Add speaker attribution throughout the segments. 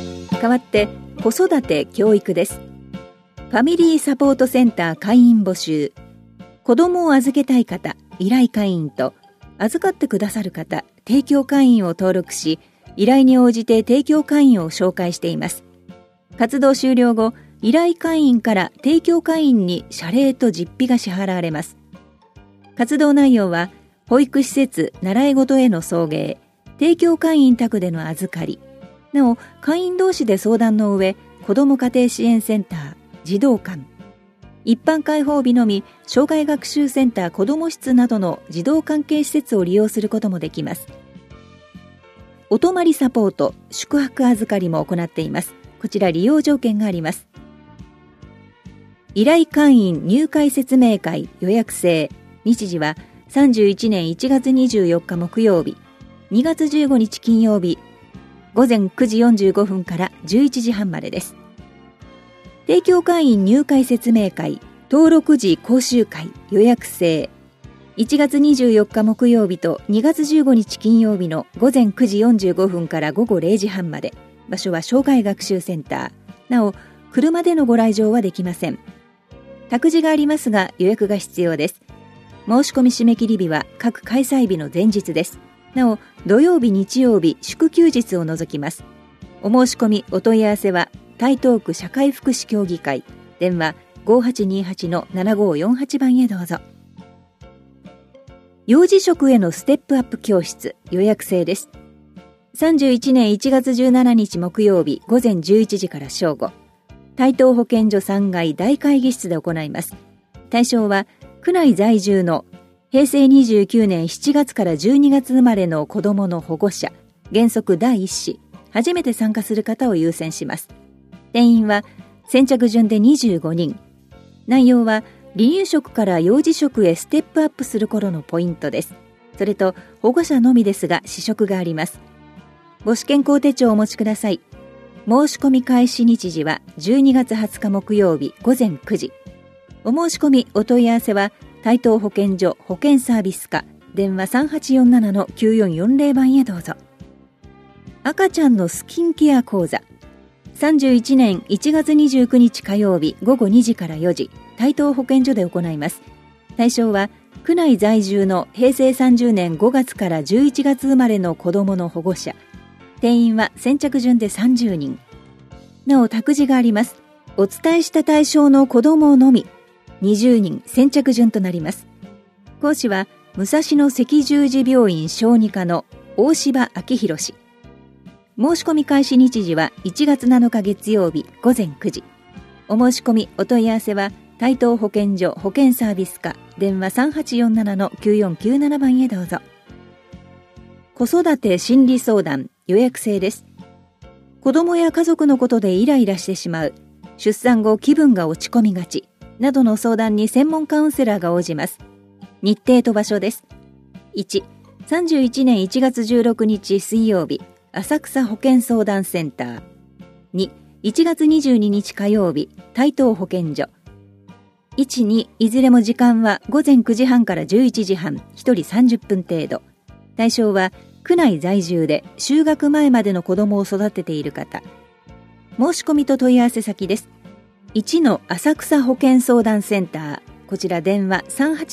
Speaker 1: 代わって子育て教育です。ファミリーサポートセンター会員募集。子供を預けたい方、依頼会員と預かってくださる方、提供会員を登録し、依頼に応じて提供会員を紹介しています。活動終了後、依頼会員から提供会員に謝礼と実費が支払われます。活動内容は、保育施設、習い事への送迎、提供会員宅での預かり、なお、会員同士で相談の上、子ども家庭支援センター、児童館、一般開放日のみ、障害学習センター子ども室などの児童関係施設を利用することもできます。お泊まりサポート、宿泊預かりも行っています。こちら利用条件があります。依頼会員入会説明会予約制、日時は31年1月24日木曜日、2月15日金曜日、午前9時45分から11時半までです。提供会員入会説明会、登録時講習会予約制、1月24日木曜日と2月15日金曜日の午前9時45分から午後0時半まで。場所は障害学習センター。なお、車でのご来場はできません。託児がありますが予約が必要です。申し込み締め切り日は各開催日の前日です。なお、土曜日、日曜日、祝休日を除きます。お申し込み、お問い合わせは、台東区社会福祉協議会、電話 5828-7548 番へどうぞ。幼児食へのステップアップ教室、予約制です。31年1月17日木曜日午前11時から正午、台東保健所3階大会議室で行います。対象は、区内在住の平成29年7月から12月生まれの子どもの保護者、原則第一子、初めて参加する方を優先します。定員は先着順で25人。内容は離乳食から幼児食へステップアップする頃のポイントです。それと保護者のみですが試食があります。母子健康手帳をお持ちください。申し込み開始日時は12月20日木曜日午前9時。お申し込みお問い合わせは台東保健所保健サービス課、電話 3847-9440 番へどうぞ。赤ちゃんのスキンケア講座、31年1月29日火曜日午後2時から4時、台東保健所で行います。対象は区内在住の平成30年5月から11月生まれの子どもの保護者。定員は先着順で30人。なお託児があります。お伝えした対象の子どものみ20人先着順となります。講師は武蔵野赤十字病院小児科の大柴明宏氏。申し込み開始日時は1月7日月曜日午前9時。お申し込みお問い合わせは台東保健所保健サービス課、電話 3847-9497 番へどうぞ。子育て心理相談、予約制です。子供や家族のことでイライラしてしまう、出産後気分が落ち込みがちなどの相談に専門カウンセラーが応じます。日程と場所です。1、31年1月16日水曜日、浅草保健相談センター。2、1月22日火曜日、台東保健所。1、2、いずれも時間は午前9時半から11時半、1人30分程度。対象は区内在住で就学前までの子供を育てている方。申し込みと問い合わせ先です。1の浅草保健相談センター、こちら電話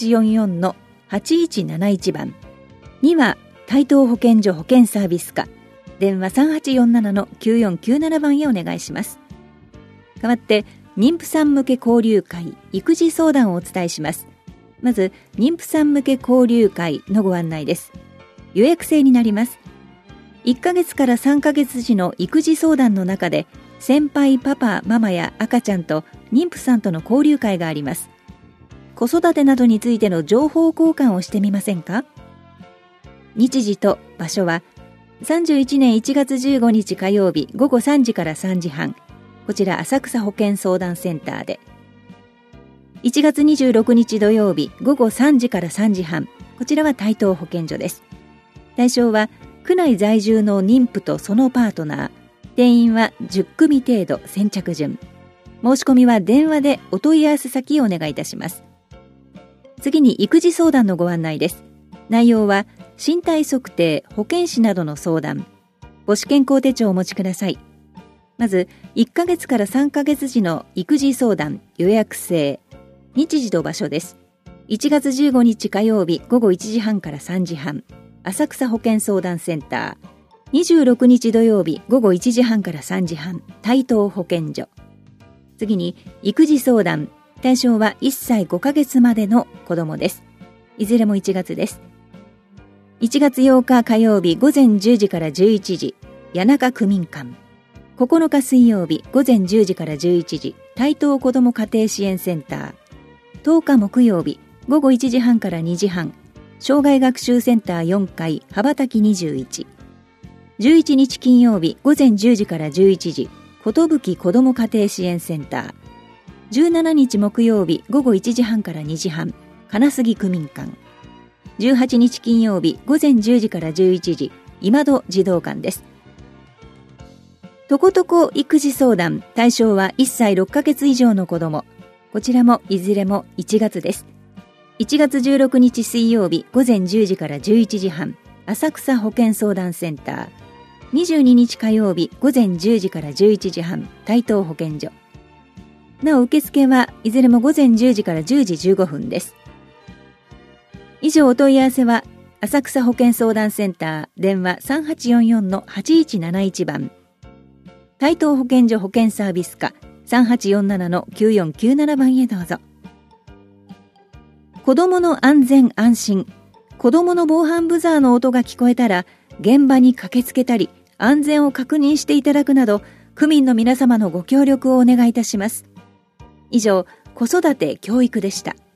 Speaker 1: 3844-8171 番。2は台東保健所保健サービス課、電話 3847-9497 番へお願いします。代わって妊婦さん向け交流会、育児相談をお伝えします。まず妊婦さん向け交流会のご案内です。予約制になります。1ヶ月から3ヶ月時の育児相談の中で、先輩パパママや赤ちゃんと妊婦さんとの交流会があります。子育てなどについての情報交換をしてみませんか？日時と場所は31年1月15日火曜日午後3時から3時半、こちら浅草保健相談センターで。1月26日土曜日午後3時から3時半、こちらは台東保健所です。対象は区内在住の妊婦とそのパートナー。定員は10組程度先着順。申し込みは電話でお問い合わせ先をお願いいたします。次に育児相談のご案内です。内容は身体測定、保健師などの相談。母子健康手帳をお持ちください。 まず、1ヶ月から3ヶ月時の育児相談予約制。日時と場所です。1月15日火曜日午後1時半から3時半、浅草保健相談センター。26日土曜日午後1時半から3時半、台東保健所。次に、育児相談。対象は1歳5ヶ月までの子供です。いずれも1月です。1月8日火曜日午前10時から11時、谷中区民館。9日水曜日午前10時から11時、台東子ども家庭支援センター。10日木曜日午後1時半から2時半、障害学習センター4階羽ばたき21。11日金曜日午前10時から11時、ことぶき子ども家庭支援センター。17日木曜日午後1時半から2時半、金杉区民館。18日金曜日午前10時から11時、今戸児童館です。とことこ育児相談。対象は1歳6ヶ月以上の子供。こちらもいずれも1月です。1月16日水曜日午前10時から11時半、浅草保健相談センター。22日火曜日午前10時から11時半、台東保健所。なお受付はいずれも午前10時から10時15分です。以上お問い合わせは、浅草保健相談センター、電話 3844-8171 番。台東保健所保健サービス課 3847-9497 番へどうぞ。子どもの安全安心。子どもの防犯ブザーの音が聞こえたら、現場に駆けつけたり、安全を確認していただくなど、区民の皆様のご協力をお願いいたします。以上、子育て教育でした。